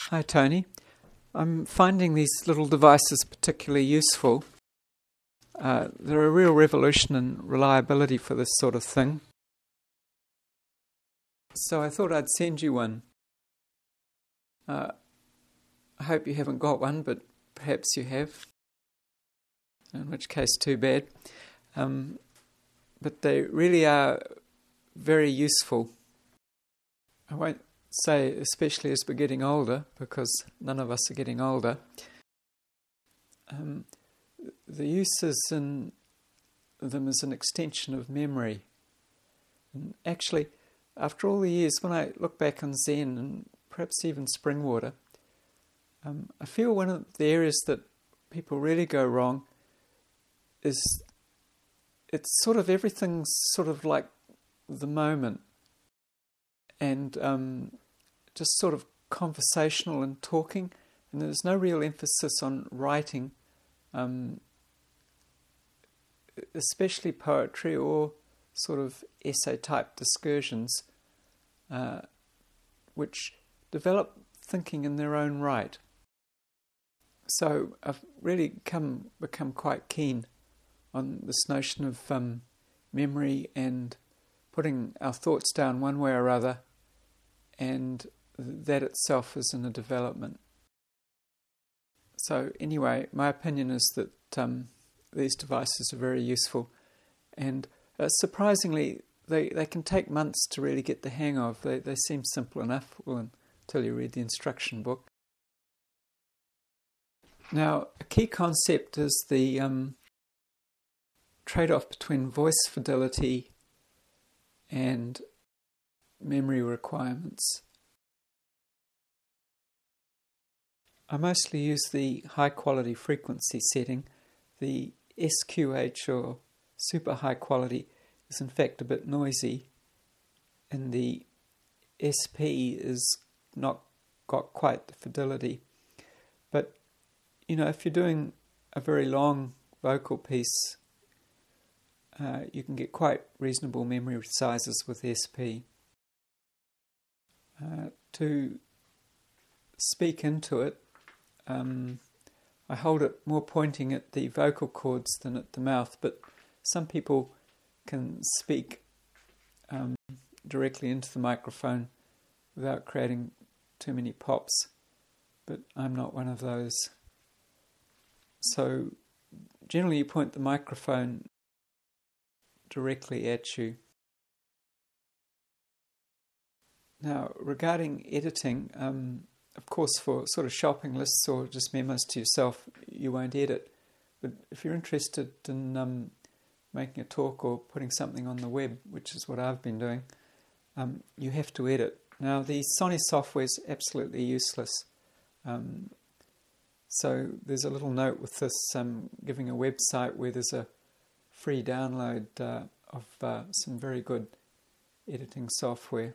Hi Tony. I'm finding these little devices particularly useful. They're a real revolution in reliability for this sort of thing. So I thought I'd send you one. I hope you haven't got one, but perhaps you have, in which case too bad. But they really are very useful. I won't say especially as we're getting older, because none of us are getting older. The uses in them as an extension of memory. And actually, after all the years, when I look back on Zen and perhaps even Springwater, I feel one of the areas that people really go wrong is it's sort of everything's sort of like the moment and just sort of conversational and talking, and there's no real emphasis on writing, especially poetry or sort of essay-type discursions, which develop thinking in their own right. So I've really become quite keen on this notion of memory and putting our thoughts down one way or other, and that itself is in a development. So anyway, my opinion is that these devices are very useful, and surprisingly, they can take months to really get the hang of. They seem simple enough, until you read the instruction book. Now, a key concept is the trade-off between voice fidelity and memory requirements. I mostly use the high-quality frequency setting. The SQH, or super high quality, is in fact a bit noisy, and the SP is not got quite the fidelity. But, if you're doing a very long vocal piece, you can get quite reasonable memory sizes with SP. To speak into it, I hold it more pointing at the vocal cords than at the mouth, but some people can speak directly into the microphone without creating too many pops, but I'm not one of those. So generally you point the microphone directly at you. Now, regarding editing, of course, for sort of shopping lists or just memos to yourself, you won't edit. But if you're interested in making a talk or putting something on the web, which is what I've been doing, you have to edit. Now, the Sony software is absolutely useless. So there's a little note with this giving a website where there's a free download of some very good editing software.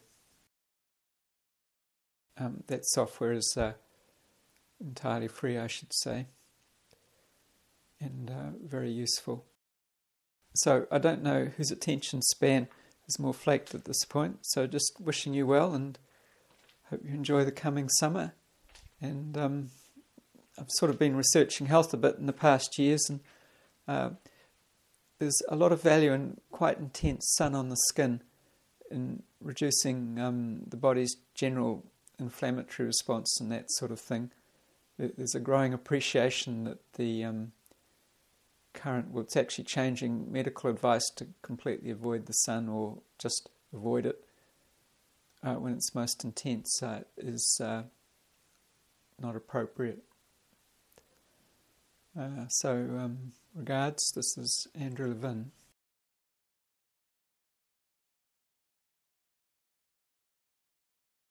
That software is entirely free, I should say, and very useful. So I don't know whose attention span is more flaked at this point, so just wishing you well and hope you enjoy the coming summer. And I've sort of been researching health a bit in the past years, and there's a lot of value in quite intense sun on the skin in reducing the body's general inflammatory response and that sort of thing. There's a growing appreciation that the it's actually changing medical advice to completely avoid the sun or just avoid it when it's most intense is not appropriate. So regards, this is Andrew Levin.